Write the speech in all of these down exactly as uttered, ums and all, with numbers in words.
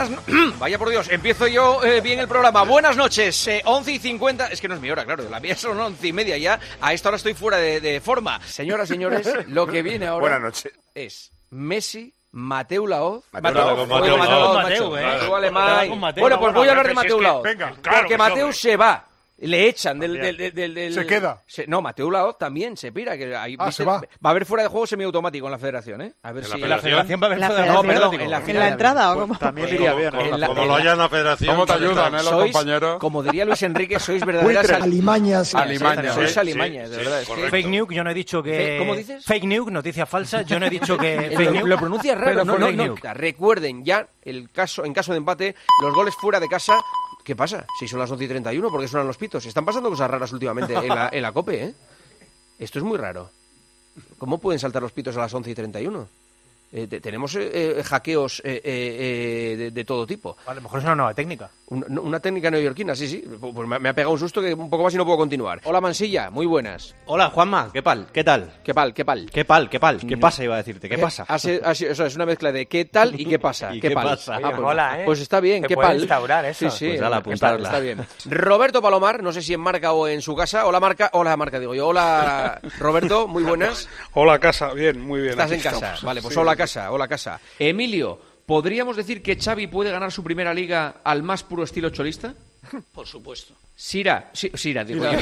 buenas... Vaya por Dios, empiezo yo eh, bien el programa. Buenas noches, eh, once y cincuenta... Es que no es mi hora, claro, la mía son once y media ya. A esta hora estoy fuera de, de forma. Señoras y señores, lo que viene ahora... Buenas noches. Es Messi, Mateu Laoz... Mateu Laoz, Mateu Mateu, Alemán. Bueno, pues voy a hablar de Mateu Laoz. Porque Mateu se va. Le echan del... del, del, del, del ¿Se queda? Se, no, Mateu Laoz también se pira. Que ahí, ah, viste, se va. Va a haber fuera de juego semiautomático en la federación, ¿eh? A ver ¿En si... la federación va a haber fuera de juego? juego? No, perdón, en la, ¿En la entrada o cómo? También iría bien. Como lo haya en la federación... ¿Cómo te ayudan, eh, los sois, compañeros? como diría Luis Enrique, sois verdaderas... Al... Alimañas. Alimañas. Sois sí, alimañas, sí, de verdad. sí, Es que... Fake news, yo no he dicho que... ¿Cómo dices? Fake news, noticia falsa, yo no he dicho que... Lo, fake news, lo pronuncia raro, pero no, fue no, fake no. news. Recuerden ya, el caso, en caso de empate, los goles fuera de casa... ¿Qué pasa? Si son las once y treinta y uno, ¿por qué suenan los pitos? Están pasando cosas raras últimamente en la, en la COPE, ¿eh? Esto es muy raro. ¿Cómo pueden saltar los pitos a las once y treinta y uno? Eh, te, tenemos eh, eh, hackeos eh, eh, de, de todo tipo. A lo mejor es una nueva técnica. Una, una técnica neoyorquina, sí, sí. Pues me, me ha pegado un susto que un poco más y no puedo continuar. Hola, Mansilla, muy buenas. Hola, Juanma, ¿qué tal? ¿Qué tal? ¿Qué pal? ¿Qué pal? ¿Qué pal? ¿Qué pal? ¿Qué pasa? Iba a decirte, ¿qué pasa? Así, así, eso es una mezcla de qué tal y qué pasa. ¿Y ¿Qué, qué pal? pasa? Ah, Oye, pues, mola, ¿eh? pues está bien, Se ¿qué puede pal? instaurar eso. Sí, sí, Pues ala, está, apuntarla. está bien. Roberto Palomar, no sé si en marca o en su casa. Hola, marca. Hola, marca, digo yo. Hola, Roberto, muy buenas. Hola, casa. Bien, muy bien. Estás aquí en casa. estamos. Vale, pues Sí. hola, casa. Hola, casa. Emilio, ¿podríamos decir que Xavi puede ganar su primera liga al más puro estilo cholista? Por supuesto. Sira, sí, Sira, digo yo.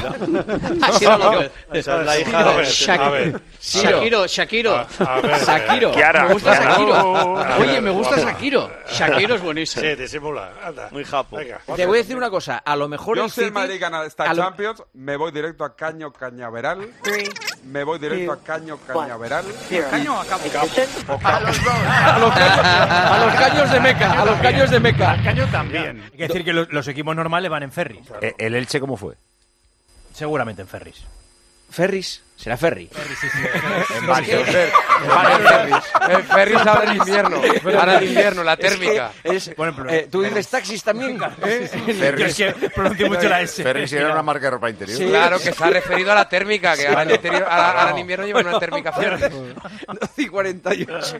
Sira López. Esa es la hija de... Shak- A ver. Shakiro, Shakiro. A ver. Shakiro. Kiara. Me gusta Kiara. Shakiro. Oye, me gusta Shakiro. Shakiro es buenísimo. Eh, Sí, disimula. Anda. Muy japo. Venga. Te voy a decir una cosa. A lo mejor Yo el si el City... Madrid gana esta a lo- Champions, me voy directo a Caño Cañaveral. Me voy directo a Caño Cañaveral. Caño a cabo. A los, a, los caños, a los caños de Meca, a los caños de Meca. Caño también. Hay que decir que los, los equipos normales van en ferries. Eh, ¿El Elche cómo fue? Seguramente en ferries. Ferris, será Ferry. En varios. El ferry ahora en invierno. Ahora en invierno, la térmica. Es, Bueno, pero- eh, ¿Tú dices taxis también? ¿Eh? Yo es que pronuncio mucho la S. Ferris era una marca de ropa interior. Sí. Claro, que se ha referido a la térmica, que ahora en, interior- ahora- ahora en invierno llevan una térmica ferry. doce y cuarenta y ocho.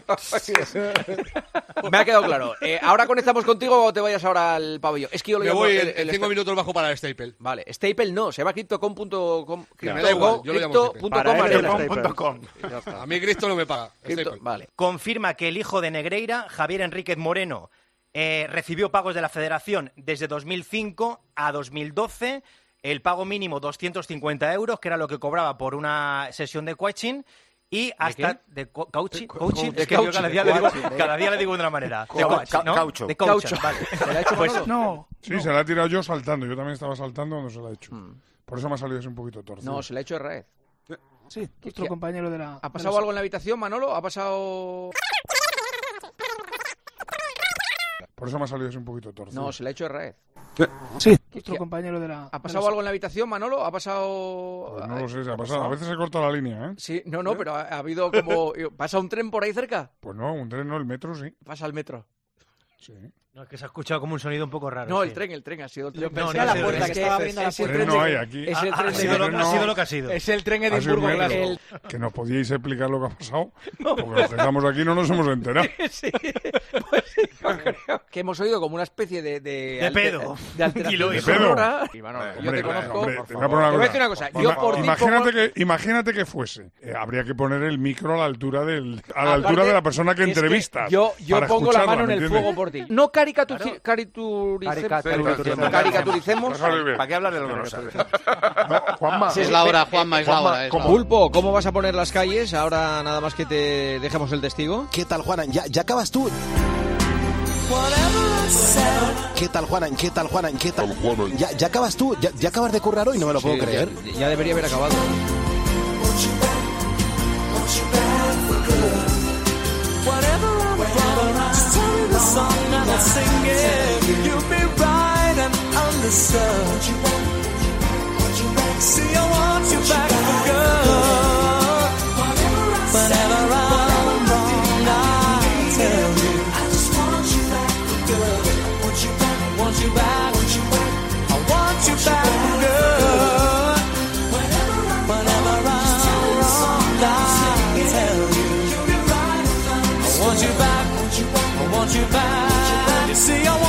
Me ha quedado claro. Eh, ¿Ahora conectamos contigo o te vayas ahora al pabellón? Es que yo lo Me llamo voy el- en el cinco esta- minutos bajo para el Staple. Vale, Staple no, se llama cryptocom punto com. Que me da igual, yo lo llamo crypto Staple. punto com Para él arena. es punto com. A mí Cristo no me paga. Crypto- Staple. Vale. Confirma que el hijo de Negreira, Javier Enríquez Moreno, eh, recibió pagos de la Federación desde dos mil cinco a dos mil doce. El pago mínimo doscientos cincuenta euros, que era lo que cobraba por una sesión de coaching. Y hasta de, co- coaching, coaching, de es que yo coaching, cada de día, le digo, coaching, cada día le digo de una manera. De Ca- coaching, ca- ¿no? caucho. De coaching, Caucho. vale. ¿Se la ha hecho Pues Manolo? No. Sí, se la he tirado yo saltando. Yo también estaba saltando cuando se la he hecho. Por eso me ha salido así un poquito torcido. No, se la ha hecho Raez. Sí, nuestro compañero de la... ¿Ha pasado algo en la habitación, Manolo? ¿Ha pasado...? Por eso me ha salido así un poquito torcido. No, se la ha hecho Raez. Sí, nuestro compañero de la... ¿Ha pasado algo en la habitación, Manolo? ¿Ha pasado...? Pues no lo sé, se ha pasado. A veces se corta la línea, ¿eh? Sí, no, no, pero ha, ha habido como... ¿Pasa un tren por ahí cerca? Pues no, un tren no, el metro sí. Pasa el metro. Sí. No, es que se ha escuchado como un sonido un poco raro. No, sí. el tren, el tren ha sido el Yo tren. pensé No, a la no, puerta, es que que estaba es- abriendo la es el Tren tren no de- hay aquí. Es el Ha, tren ha de- sido lo, tren ha no. sido lo que ha sido. Es el tren Ha sido Edimburgo un metro. Glasgow. Que nos podíais explicar lo que ha pasado. Porque los que estamos aquí no nos hemos enterado. Sí, pues sí, yo creo que hemos oído como una especie de... De, De pedo. De alteración Dilo, ¿De pedo? sonora. Y, Manolo, yo Hombre, te conozco. hombre, por te favor. voy a poner Te voy a decir una cosa. Yo Ima- por ti imagínate, pongo- que, imagínate que fuese. Eh, habría que poner el micro a la altura del a la Aparte, altura de la persona que es entrevistas. yo yo para pongo la escucharla, mano en ¿me el entiendes? fuego por ti. No caricaturice- caricaturice- Caricaturicemos. caricaturicemos. Déjalo bien. ¿Para qué hablar de lo que no sabes? No, Juanma. Es la hora, Juanma, es la Juanma, hora. es la ¿cómo? hora. Pulpo, ¿cómo vas a poner las calles? Ahora nada más que te dejemos el testigo. ¿Qué tal, Juanan? ¿Ya, ya acabas tú? ¿Qué tal, Juanan? ¿Qué tal, Juanan? ¿Qué tal? ¿Ya, ya acabas tú? ¿Ya, ya acabas de currar hoy? No me lo puedo Sí, creer. Ya, ya debería haber acabado. want you back, I want you back. You see, I want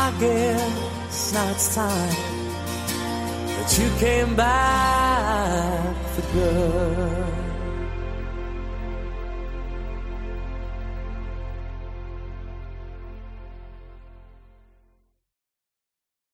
I guess now it's time that you came back for good.